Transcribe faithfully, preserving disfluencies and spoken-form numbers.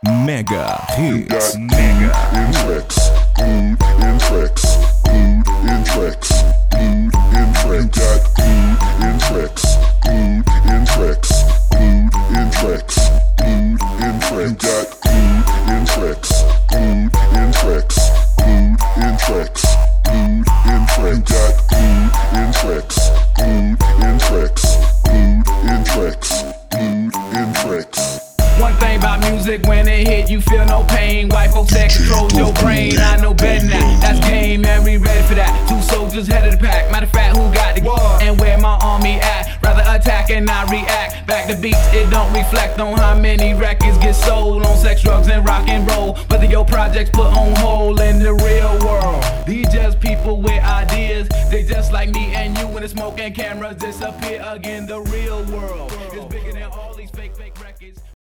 Mega You got Hits. Mega in tracks, glued in tracks, glued in tracks, glued in tracks. You got glued in tracks, glued in tracks, glued in tracks, glued in tracks. You got glued in tracks, glued in tracks, glued in tracks, glued in tracks. You got glued in tracks, glued in tracks, glued in tracks, glued in tracks. One thing about music, when it hit, you feel no pain. White folks that control your brain. I know better now. That's game, man. We ready for that. Two soldiers head of the pack. Matter of fact, who got the war? And where my army at? Rather attack and not react. Back to beats, it don't reflect on how many records get sold on sex, drugs, and rock and roll. Whether your projects put on hold in the real world. These just people with ideas. They just like me and you when the smoke and cameras disappear again. The real world is bigger than all these fake, fake records.